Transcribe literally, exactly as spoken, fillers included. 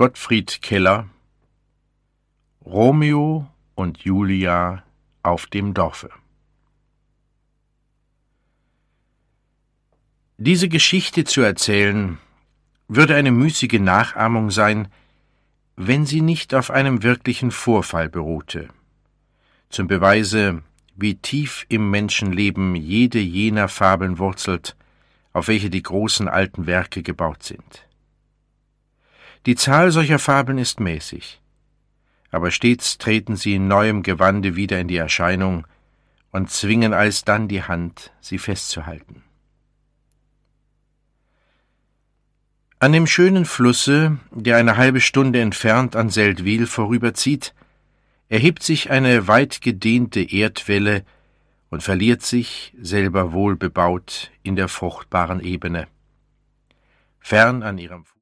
Gottfried Keller: Romeo und Julia auf dem Dorfe. Diese Geschichte zu erzählen, würde eine müßige Nachahmung sein, wenn sie nicht auf einem wirklichen Vorfall beruhte. Zum Beweise, wie tief im Menschenleben jede jener Fabeln wurzelt, auf welche die großen alten Werke gebaut sind. Die Zahl solcher Fabeln ist mäßig, aber stets treten sie in neuem Gewande wieder in die Erscheinung und zwingen alsdann die Hand, sie festzuhalten. An dem schönen Flusse, der eine halbe Stunde entfernt an Seldwyl vorüberzieht, erhebt sich eine weit gedehnte Erdwelle und verliert sich, selber wohlbebaut, in der fruchtbaren Ebene. Fern an ihrem